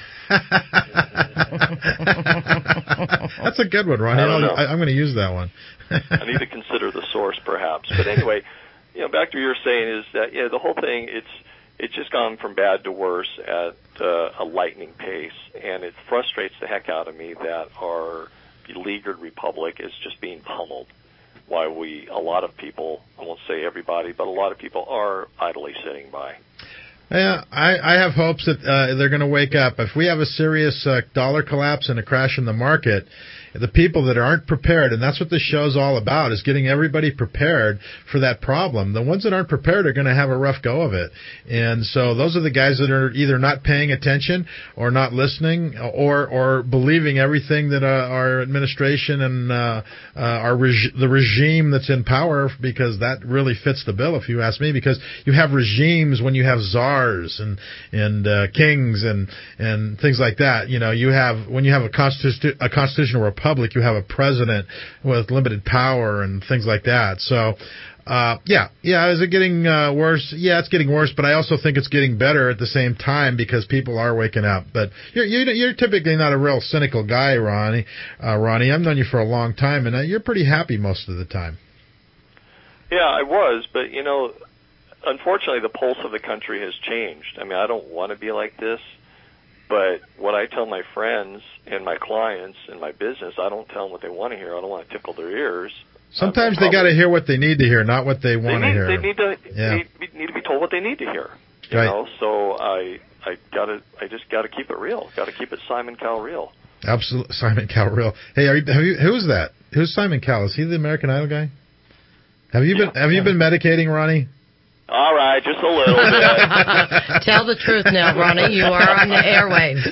That's a good one, Ronnie. I'm going to use that one. I need to consider the source, perhaps. But anyway, back to what you were saying is that, the whole thing, it's just gone from bad to worse at a lightning pace, and it frustrates the heck out of me that our beleaguered republic is just being pummeled. Why a lot of people, I won't say everybody, but a lot of people are idly sitting by. Yeah, I have hopes that they're going to wake up. If we have a serious dollar collapse and a crash in the market, the people that aren't prepared, and that's what this show's all about, is getting everybody prepared for that problem. The ones that aren't prepared are going to have a rough go of it. And so those are the guys that are either not paying attention or not listening or believing everything that our administration and the regime that's in power, because that really fits the bill, if you ask me, because you have regimes when you have czars and kings and things like that. You know, when you have a constitutional republic, you have a president with limited power and things like that. So, is it getting worse? Yeah, it's getting worse, but I also think it's getting better at the same time because people are waking up. But you're typically not a real cynical guy, Ronnie. I've known you for a long time, and you're pretty happy most of the time. Yeah, I was, but, unfortunately the pulse of the country has changed. I mean, I don't want to be like this. But what I tell my friends and my clients and my business, I don't tell them what they want to hear. I don't want to tickle their ears. Sometimes they got to hear what they need to hear, not what they want to hear. They need to be told what they need to hear. You know, so I just got to keep it real. Got to keep it Simon Cowell real. Absolutely, Simon Cowell real. Hey, who's that? Who's Simon Cowell? Is he the American Idol guy? Have you been medicating, Ronnie? All right, just a little bit. Tell the truth now, Ronnie. You are on the airwaves.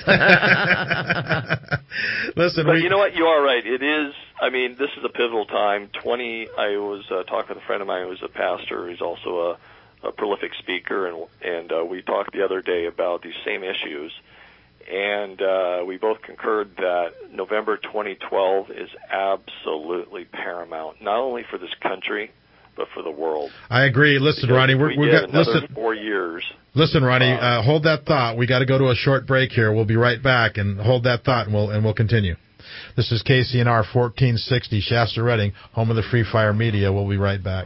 Listen, but you know what? You are right. It is. I mean, this is a pivotal time. I was talking with a friend of mine who's a pastor. He's also a prolific speaker, and we talked the other day about these same issues. And we both concurred that November 2012 is absolutely paramount, not only for this country, but for the world. I agree. Listen, Ronnie, we've got another 4 years. Listen, Ronnie, hold that thought. We got to go to a short break here. We'll be right back, and hold that thought, and we'll continue. This is KCNR 1460, Shasta Redding, home of the Free Fire Media. We'll be right back.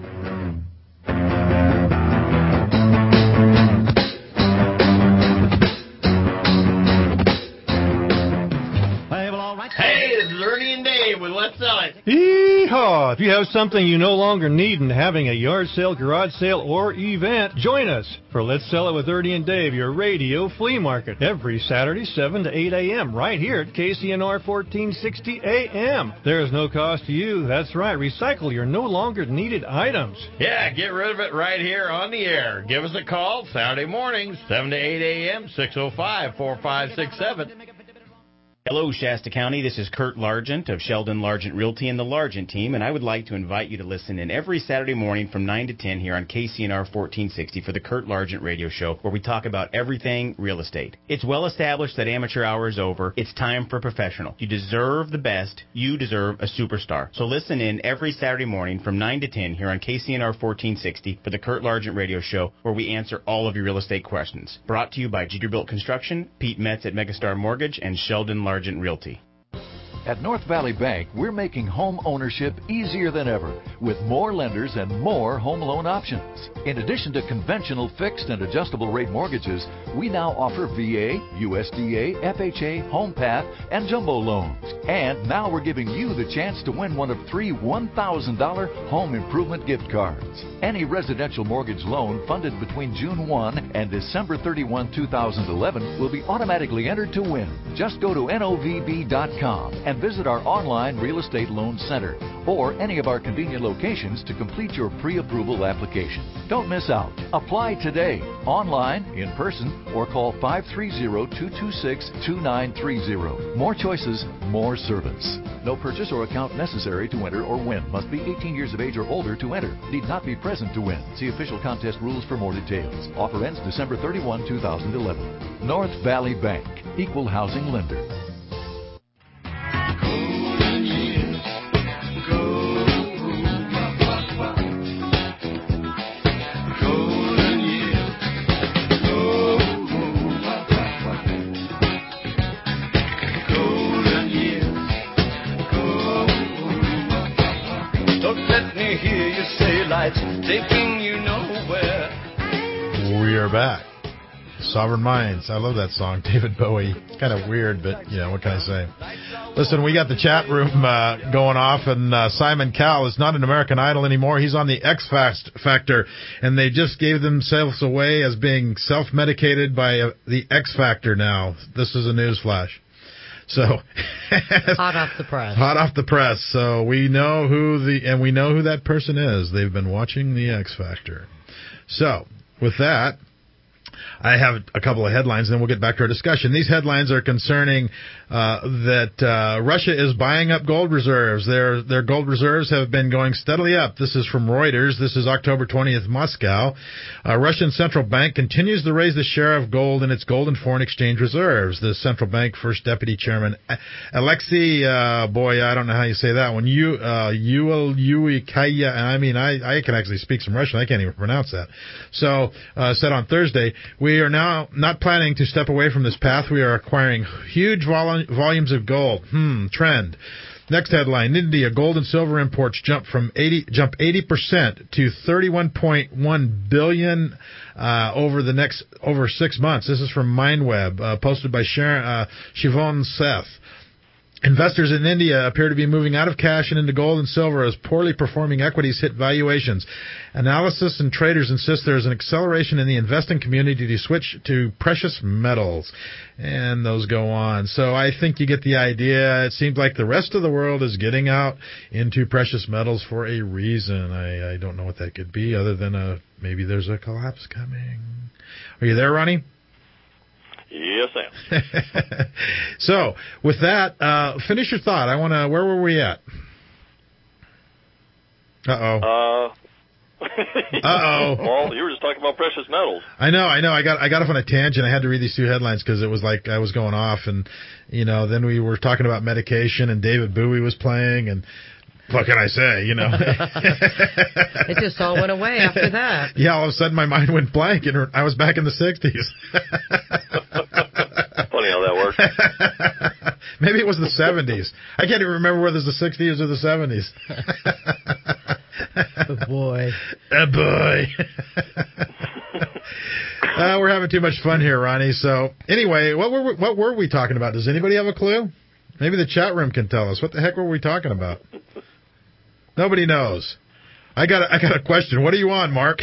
Hey, this is Ernie and Dave with Let's Sell It. Yeehaw! If you have something you no longer need and having a yard sale, garage sale, or event, join us for Let's Sell It with Ernie and Dave, your radio flea market, every Saturday, 7 to 8 a.m., right here at KCNR 1460 AM. There is no cost to you. That's right. Recycle your no longer needed items. Yeah, get rid of it right here on the air. Give us a call Saturday mornings, 7 to 8 a.m., 605-4567. Hello, Shasta County. This is Kurt Largent of Sheldon Largent Realty and the Largent team, and I would like to invite you to listen in every Saturday morning from 9 to 10 here on KCNR 1460 for the Kurt Largent Radio Show, where we talk about everything real estate. It's well established that amateur hour is over. It's time for professional. You deserve the best. You deserve a superstar. So listen in every Saturday morning from 9 to 10 here on KCNR 1460 for the Kurt Largent Radio Show, where we answer all of your real estate questions. Brought to you by Jeterbilt Construction, Pete Metz at Megastar Mortgage, and Sheldon Largent Realty. At North Valley Bank, we're making home ownership easier than ever with more lenders and more home loan options. In addition to conventional fixed and adjustable rate mortgages, we now offer VA, USDA, FHA, HomePath, and jumbo loans. And now we're giving you the chance to win one of 3 $1,000 home improvement gift cards. Any residential mortgage loan funded between June 1 and December 31, 2011 will be automatically entered to win. Just go to novb.com and visit our online real estate loan center or any of our convenient locations to complete your pre-approval application. Don't miss out. Apply today, online, in person, or call 530-226-2930. More choices, more service. No purchase or account necessary to enter or win. Must be 18 years of age or older to enter. Need not be present to win. See official contest rules for more details. Offer ends December 31, 2011. North Valley Bank, Equal Housing Lender. We are back. Sovereign Minds. I love that song. David Bowie. It's kind of weird, but, you know, what can I say? Listen, we got the chat room going off, and Simon Cowell is not an American Idol anymore. He's on the X Factor, and they just gave themselves away as being self-medicated by the X Factor now. This is a news flash. So hot off the press. Hot off the press. So we know who that person is. They've been watching the X Factor. So with that, I have a couple of headlines, and then we'll get back to our discussion. These headlines are concerning that Russia is buying up gold reserves. Their gold reserves have been going steadily up. This is from Reuters. This is October 20th, Moscow. Russian central bank continues to raise the share of gold in its gold and foreign exchange reserves. The central bank first deputy chairman, Alexei, I don't know how you say that one, Uikaya, I mean, I can actually speak some Russian. I can't even pronounce that. So, said on Thursday, we are now not planning to step away from this path. We are acquiring huge volumes of gold. Trend. Next headline: India gold and silver imports jump 80% to 31.1 billion over 6 months. This is from MindWeb, posted by Shivon Seth. Investors in India appear to be moving out of cash and into gold and silver as poorly performing equities hit valuations. Analysts and traders insist there is an acceleration in the investing community to switch to precious metals. And those go on. So I think you get the idea. It seems like the rest of the world is getting out into precious metals for a reason. I don't know what that could be other than maybe there's a collapse coming. Are you there, Ronnie? Yes, I am. So, with that, finish your thought. Where were we at? Uh-oh. Well, you were just talking about precious metals. I know. I got off on a tangent. I had to read these two headlines because it was like I was going off, and then we were talking about medication, and David Bowie was playing, and what can I say? It just all went away after that. Yeah, all of a sudden my mind went blank, and I was back in the 60s. Funny how that works. Maybe it was the 70s. I can't even remember whether it was the 60s or the 70s. Oh, boy. Boy. We're having too much fun here, Ronnie. So, anyway, what were we talking about? Does anybody have a clue? Maybe the chat room can tell us. What the heck were we talking about? Nobody knows. I got a question. What are you on, Mark?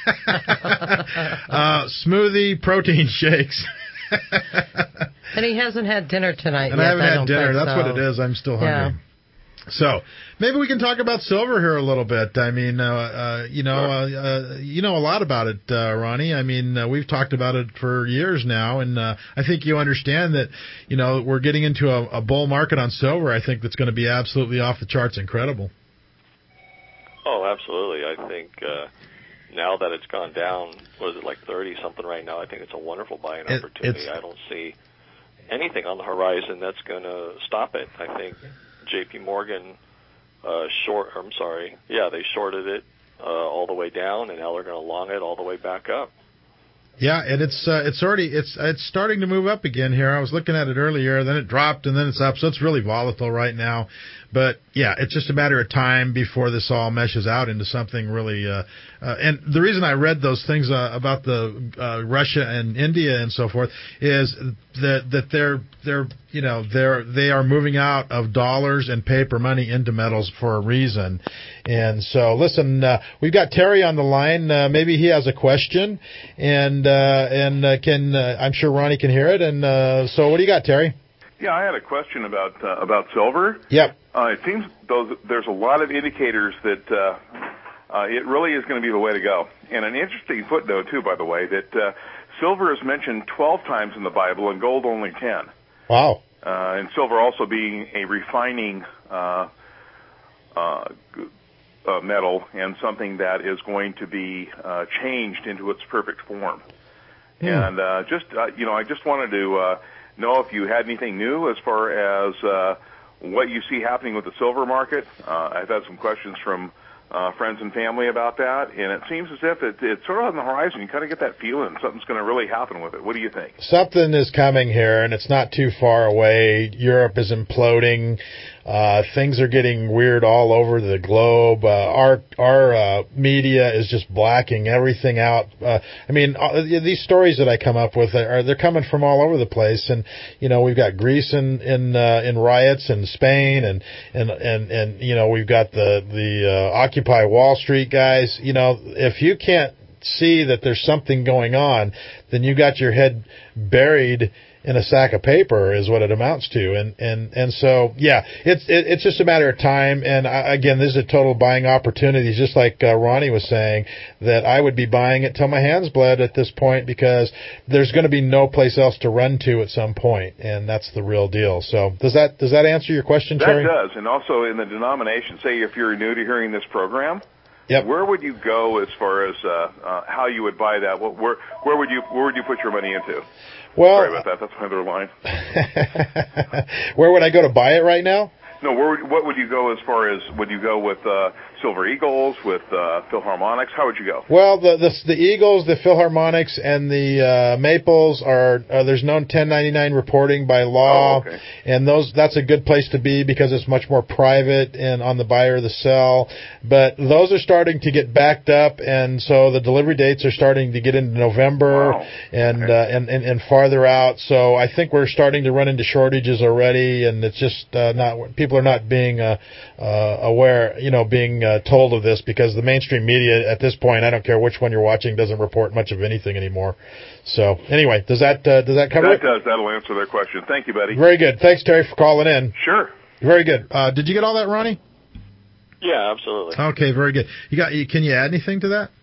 Smoothie protein shakes. And he hasn't had dinner tonight yet. I haven't had dinner. That's what it is. I'm still hungry. Yeah. So maybe we can talk about silver here a little bit. I mean, you know a lot about it, Ronnie. I mean, we've talked about it for years now, and I think you understand that, we're getting into a bull market on silver. I think that's going to be absolutely off the charts incredible. Oh, absolutely. I think now that it's gone down, what is it, like 30-something right now, I think it's a wonderful buying opportunity. I don't see anything on the horizon that's going to stop it. I think J.P. Morgan they shorted it all the way down, and now they're going to long it all the way back up. Yeah, and it's starting to move up again here. I was looking at it earlier, then it dropped, and then it's up, so it's really volatile right now. But yeah, it's just a matter of time before this all meshes out into something really. And the reason I read those things about the Russia and India and so forth is that they are moving out of dollars and paper money into metals for a reason. And so, listen, we've got Terry on the line. Maybe he has a question, and I'm sure Ronnie can hear it. And so, what do you got, Terry? Yeah, I had a question about silver. Yep. It seems though there's a lot of indicators that it really is going to be the way to go. And an interesting footnote too, by the way, that silver is mentioned 12 times in the Bible and gold only 10. Wow. And silver also being a refining metal and something that is going to be changed into its perfect form. And I just wanted to know if you had anything new as far as what you see happening with the silver market. I've had some questions from friends and family about that, and it seems as if it's sort of on the horizon. You kind of get that feeling something's going to really happen with it. What do you think? Something is coming here, and it's not too far away. Europe is imploding. Things are getting weird all over the globe. Our media is just blacking everything out. These stories that I come up with they're coming from all over the place, and we've got Greece in riots in Spain, and we've got the Occupy Wall Street guys. If you can't see that there's something going on, then you got your head buried in a sack of paper is what it amounts to. And so, yeah, it's just a matter of time. And again, this is a total buying opportunity, just like Ronnie was saying, that I would be buying it till my hands bled at this point, because there's going to be no place else to run to at some point, and that's the real deal. So does that answer your question, Terry? That does. And also in the denomination, say if you're new to hearing this program, yep, where would you go as far as how you would buy that? Where would you put your money into? Well, sorry about that. That's my other line. Where would I go to buy it right now? No, what would you go as far as, would you go with Silver Eagles, with Philharmonics? How would you go? Well, the Eagles, the Philharmonics, and the Maples are there's no 1099 reporting by law, okay. And that's a good place to be because it's much more private and on the buy or the sell. But those are starting to get backed up, and so the delivery dates are starting to get into November. Wow. And farther out. So I think we're starting to run into shortages already, and it's just people are not being aware, being told of this, because the mainstream media at this point, I don't care which one you're watching, doesn't report much of anything anymore. So anyway, does that cover it? That does. That'll answer their question. Thank you, buddy. Very good. Thanks, Terry, for calling in. Sure. Very good. Did you get all that, Ronnie? Yeah, absolutely. Okay, very good. Can you add anything to that?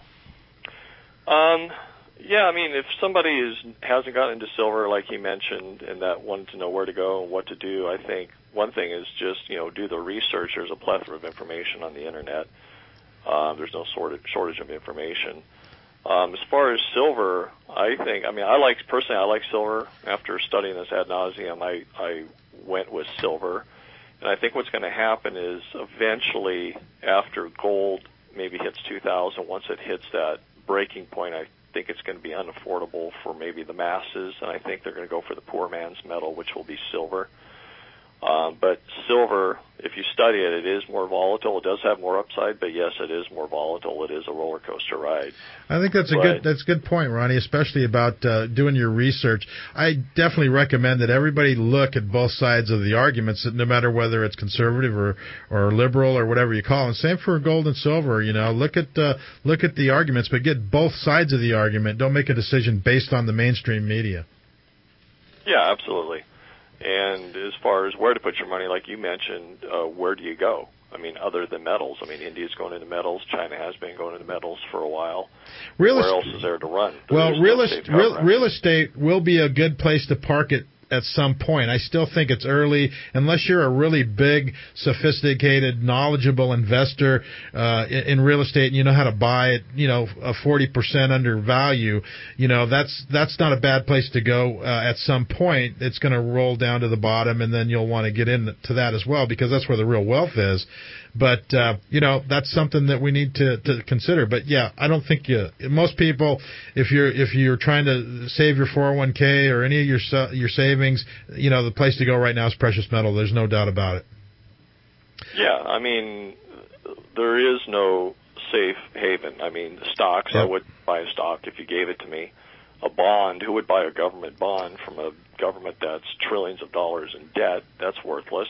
Yeah, I mean, if somebody hasn't gotten into silver, like he mentioned, and that wanted to know where to go and what to do, I think one thing is just, do the research. There's a plethora of information on the Internet. There's no shortage of information. As far as silver, I like silver. After studying this ad nauseum, I went with silver. And I think what's going to happen is eventually, after gold maybe hits 2,000, once it hits that breaking point, I think it's going to be unaffordable for maybe the masses, and I think they're going to go for the poor man's metal, which will be silver. But silver, if you study it, it is more volatile. It does have more upside, but yes, it is more volatile. It is a roller coaster ride. I think that's a good point, Ronnie, especially about doing your research. I definitely recommend that everybody look at both sides of the arguments, no matter whether it's conservative or liberal or whatever you call them. Same for gold and silver. Look at the arguments, but get both sides of the argument. Don't make a decision based on the mainstream media. Yeah, absolutely. And as far as where to put your money, like you mentioned, where do you go? I mean, other than metals. I mean, India's going into metals. China has been going into metals for a while. Where else is there to run? Real estate will be a good place to park it at some point. I still think it's early, unless you're a really big, sophisticated, knowledgeable investor in real estate, and you know how to buy it, a 40% under value. That's not a bad place to go. At some point, it's going to roll down to the bottom, and then you'll want to get into that as well, because that's where the real wealth is. But, that's something that we need to consider. But, yeah, I don't think most people, if you're trying to save your 401k or any of your savings, the place to go right now is precious metal. There's no doubt about it. Yeah, I mean, there is no safe haven. I mean, stocks, I would buy a stock if you gave it to me. A bond, who would buy a government bond from a government that's trillions of dollars in debt? That's worthless.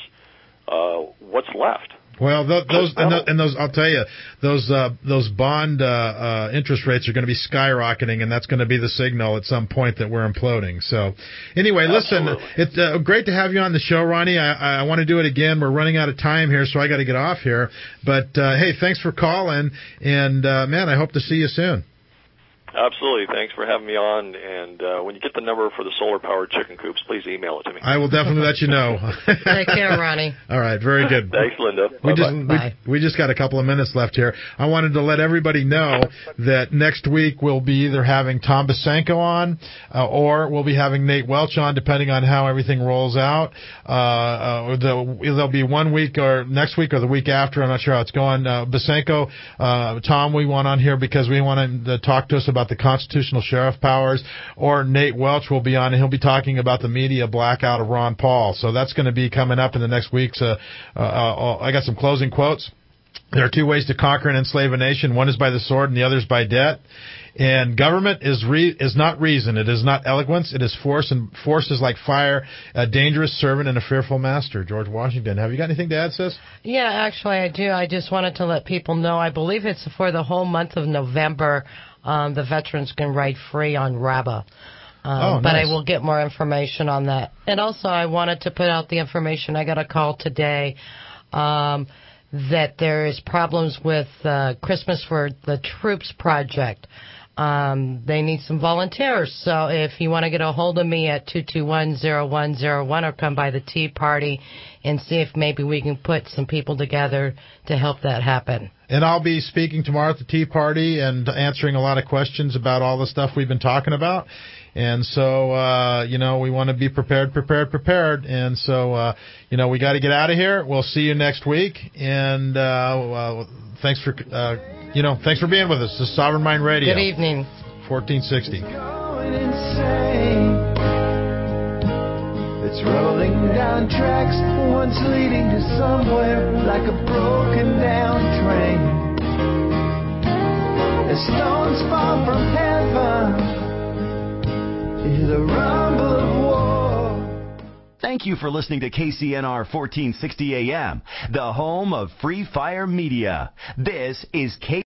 What's left? Well, those I'll tell you, those bond interest rates are going to be skyrocketing, and that's going to be the signal at some point that we're imploding. So, anyway, listen, it's great to have you on the show, Ronnie. I want to do it again. We're running out of time here, so I got to get off here. But hey, thanks for calling, and man, I hope to see you soon. Absolutely. Thanks for having me on. And when you get the number for the solar-powered chicken coops, please email it to me. I will definitely let you know. Take care, Ronnie. All right. Very good. Thanks, Linda. We just got a couple of minutes left here. I wanted to let everybody know that next week we'll be either having Tom Basenko on or we'll be having Nate Welch on, depending on how everything rolls out. There'll be 1 week or next week or the week after. I'm not sure how it's going. Basenko, Tom, we want on here because we want him to talk to us about about the constitutional sheriff powers, or Nate Welch will be on, and he'll be talking about the media blackout of Ron Paul. So that's going to be coming up in the next weeks. I got some closing quotes. There are two ways to conquer and enslave a nation. One is by the sword and the other is by debt. And government is not reason. It is not eloquence. It is force, and force is like fire, a dangerous servant and a fearful master. George Washington. Have you got anything to add, sis? Yeah, actually I do. I just wanted to let people know, I believe it's for the whole month of November, the veterans can ride free on RABA. Nice. But I will get more information on that. And also I wanted to put out the information. I got a call today that there is problems with Christmas for the Troops Project. They need some volunteers. So if you want to get a hold of me at 221-0101 or come by the Tea Party and see if maybe we can put some people together to help that happen. And I'll be speaking tomorrow at the Tea Party and answering a lot of questions about all the stuff we've been talking about. And so, we want to be prepared. And so, we got to get out of here. We'll see you next week. And thanks for being with us. This is Sovereign Mind Radio. Good evening. 1460. It's rolling down tracks, once leading to somewhere, like a broken down train. As stones fall from heaven, hear the rumble of war. Thank you for listening to KCNR 1460 AM, the home of Free Fire Media. This is